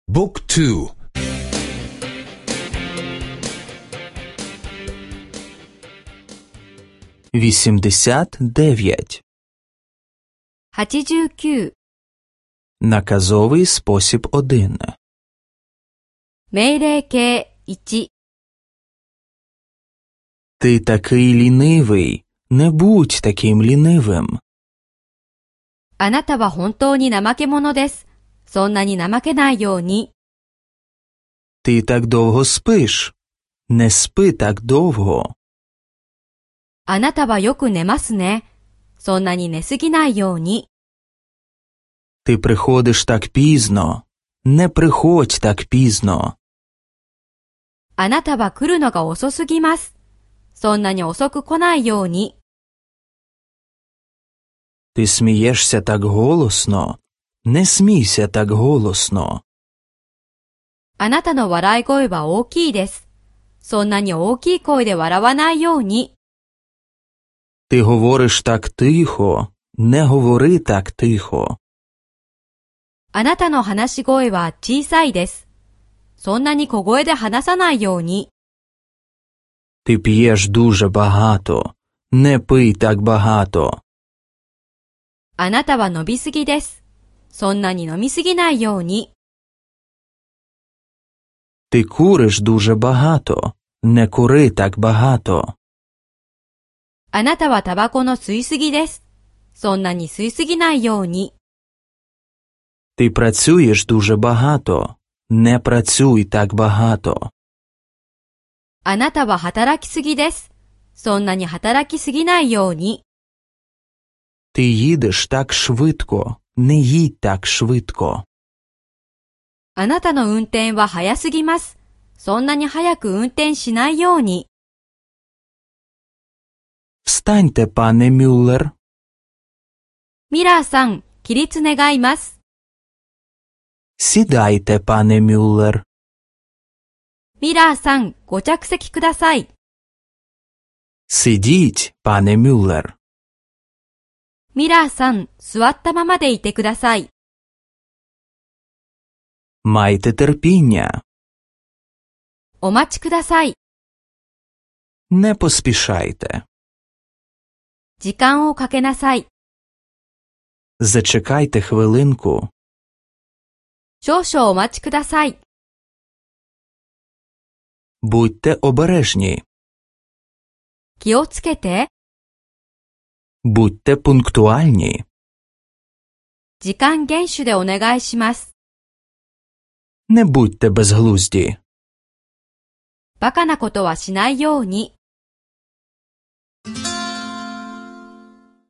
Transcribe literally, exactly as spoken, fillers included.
Book two. 89. はちじゅうきゅう. Наказовий спосіб один. 命令形いち. Ти такий лінивий. Не будь таким лінивим. あなたは本当に怠け者です。そんなに怠けないように。 Ти так довго спиш. Не спи так довго. あなたはよく寝ますね。そんなに寝すぎないように。 Ти приходиш так пізно. Не приходь так пізно. あなたは来るのが遅すぎます。そんなに遅く来ないように。 Ти смієшся так голосно. Не смійся так голосно. あなたの笑い声は大きいです。そんなに大きい声で笑わないように。 Ти говориш так тихо. Не говори так тихо. あなたの話し声は小さいです。そんなに小声で話さないように。 Ти п'єш дуже багато. Не пий так багато. あなたは飲みすぎです。そんなに飲みすぎないように。 Ти куриш дуже багато. Не кури так багато. あなたはタバコの吸いすぎです。そんなに吸いすぎないように。 Ти працюєш дуже багато. Не працюй так багато. あなたは働きすぎです。そんなに働きすぎないように。 Ти їдеш так швидко. Не їдь так швидко. あなたの運転は早すぎます。そんなに早く運転しないように。 Встаньте, пане Мюллер. ミラーさん、起立願います。 Сідайте, пане Мюллер. ミラーさん、ご着席ください。 Сидіть, пане Мюллер. ミラーさん、座ったままでいてください。 Майте терпіння. お待ちください。 Не поспішайте. 時間をかけなさい。 Зачекайте хвилинку. 少々お待ちください。 Будьте обережні. 気をつけて。 Будьте пунктуальні. 時間厳守でお願いします。 Не будьте безглузді. バカなことはしないように。